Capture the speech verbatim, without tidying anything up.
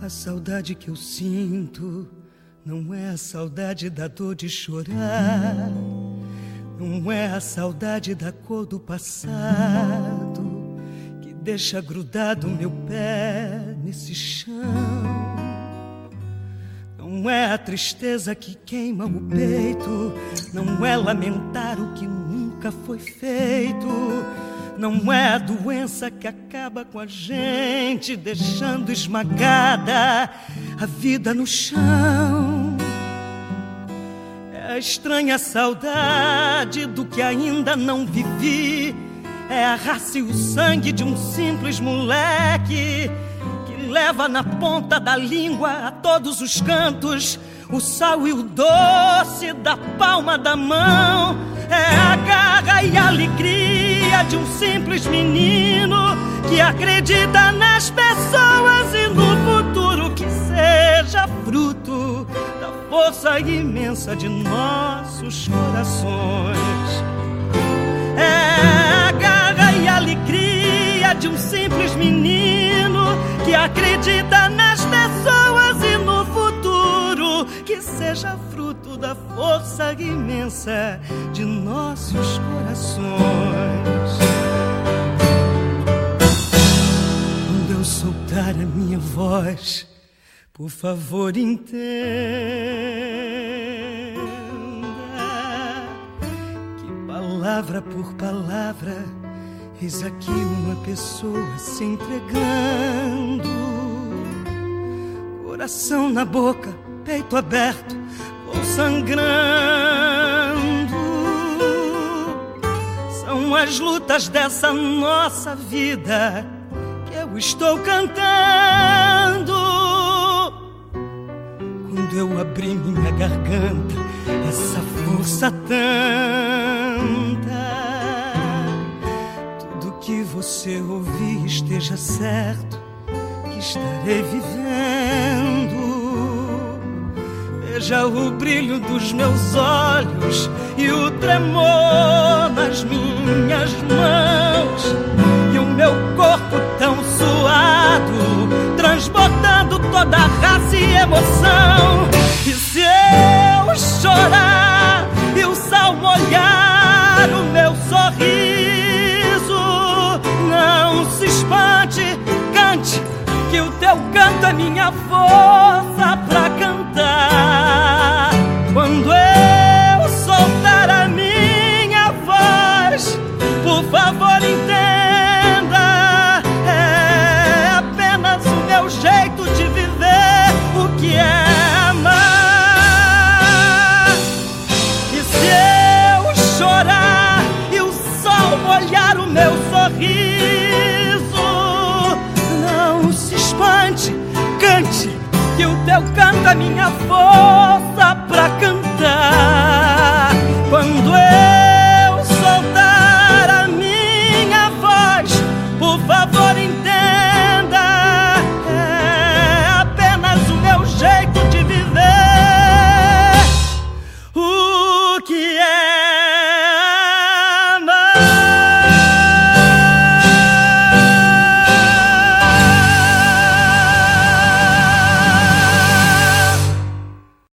saudade que eu sinto não é a saudade da dor de chorar, não é a saudade da cor do passado que deixa grudado meu pé nesse chão. Não é a tristeza que queima o peito, não é lamentar o que nunca foi feito, não é a doença que acaba com a gente, deixando esmagada a vida no chão. É a estranha saudade do que ainda não vivi, é a raça e o sangue de um simples moleque que leva na ponta da língua a todos os cantos o sal e o doce da palma da mão. É a garra e a alegria de um simples menino que acredita nas pessoas e no futuro que seja fruto da força imensa de nossos corações. É a garra e a alegria de um simples menino que acredita nas pessoas e no futuro que seja fruto da força imensa de nossos corações. Quando eu soltar a minha voz, por favor entenda que palavra por palavra eis aqui uma pessoa se entregando, coração na boca, peito aberto ou sangrando. São as lutas dessa nossa vida que eu estou cantando. Quando eu abri minha garganta, essa força tanta, tudo que você ouvir esteja certo que estarei vivendo. Veja o brilho dos meus olhos e o tremor nas minhas mãos, e o meu corpo tão suado, transbordando toda a raça e emoção. E se eu chorar e o sal molhar o meu sorriso, não se espante, cante, que o teu canto é minha força.